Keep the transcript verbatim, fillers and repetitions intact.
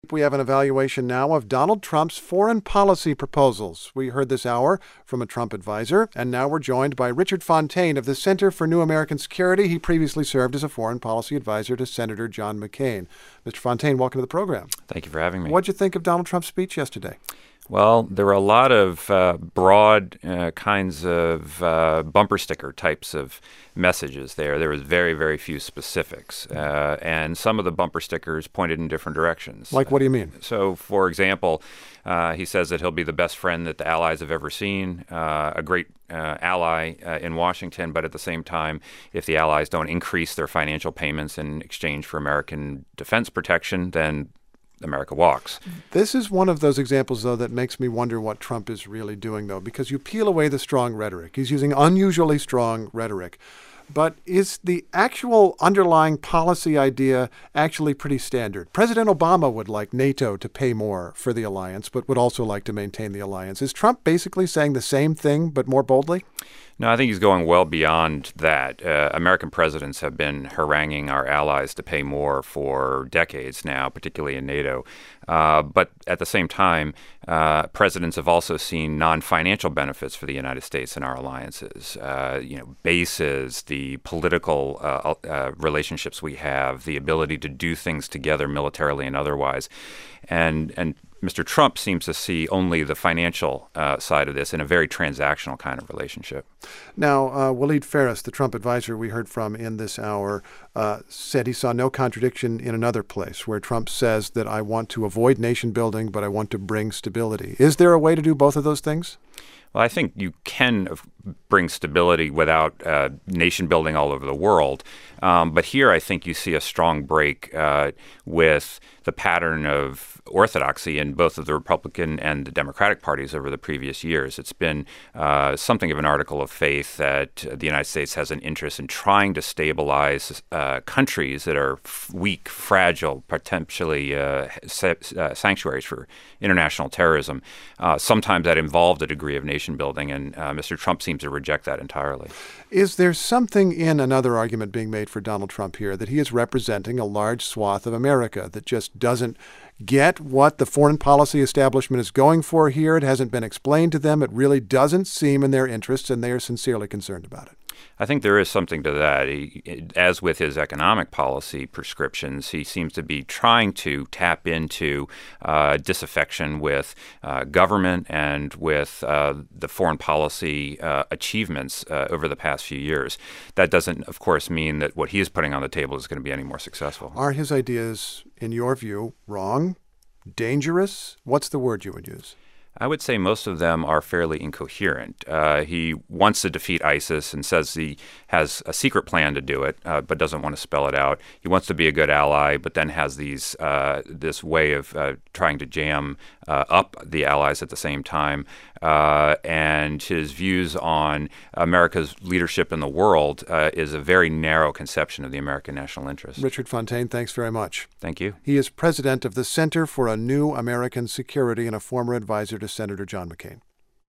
We have an evaluation now of Donald Trump's foreign policy proposals. We heard this hour from a Trump advisor, and now we're joined by Richard Fontaine of the Center for New American Security. He previously served as a foreign policy advisor to Senator John McCain. Mister Fontaine, welcome to the program. Thank you for having me. What'd you think of Donald Trump's speech yesterday? Well, there were a lot of uh, broad uh, kinds of uh, bumper sticker types of messages there. There was very, very few specifics. Uh, and some of the bumper stickers pointed in different directions. Like, what do you mean? Uh, so, for example, uh, he says that he'll be the best friend that the allies have ever seen, uh, a great uh, ally uh, in Washington. But at the same time, if the allies don't increase their financial payments in exchange for American defense protection, then America walks. This is one of those examples, though, that makes me wonder what Trump is really doing, though, because you peel away the strong rhetoric. He's using unusually strong rhetoric. But is the actual underlying policy idea actually pretty standard? President Obama would like NATO to pay more for the alliance, but would also like to maintain the alliance. Is Trump basically saying the same thing, but more boldly? No, I think he's going well beyond that. Uh, American presidents have been haranguing our allies to pay more for decades now, particularly in NATO. Uh, but at the same time, uh, presidents have also seen non-financial benefits for the United States and our alliances. Uh, you know, bases, the political uh, uh, relationships we have, the ability to do things together militarily and otherwise. And and Mister Trump seems to see only the financial uh, side of this in a very transactional kind of relationship. Now, uh, Waleed Phares, the Trump advisor we heard from in this hour, uh, said he saw no contradiction in another place where Trump says that I want to avoid nation building, but I want to bring stability. Is there a way to do both of those things? Well, I think you can bring stability without uh, nation building all over the world. Um, but here I think you see a strong break uh, with the pattern of orthodoxy in both of the Republican and the Democratic parties over the previous years. It's been uh, something of an article of faith that the United States has an interest in trying to stabilize uh, countries that are f- weak, fragile, potentially uh, sa- uh, sanctuaries for international terrorism. Uh, sometimes that involved a degree of nation building, and uh, Mister Trump seems to reject that entirely. Is there something in another argument being made for Donald Trump here that he is representing a large swath of America that just doesn't get what the foreign policy establishment is going for here? It hasn't been explained to them. It really doesn't seem in their interests, and they are sincerely concerned about it. I think there is something to that. He, as with his economic policy prescriptions, he seems to be trying to tap into uh, disaffection with uh, government and with uh, the foreign policy uh, achievements uh, over the past few years. That doesn't, of course, mean that what he is putting on the table is going to be any more successful. Are his ideas, in your view, wrong, dangerous? What's the word you would use? I would say most of them are fairly incoherent. Uh, he wants to defeat ISIS and says he has a secret plan to do it, uh, but doesn't want to spell it out. He wants to be a good ally, but then has these uh, this way of uh, trying to jam uh, up the allies at the same time. Uh, and his views on America's leadership in the world uh, is a very narrow conception of the American national interest. Richard Fontaine, thanks very much. Thank you. He is president of the Center for a New American Security and a former advisor to Senator John McCain.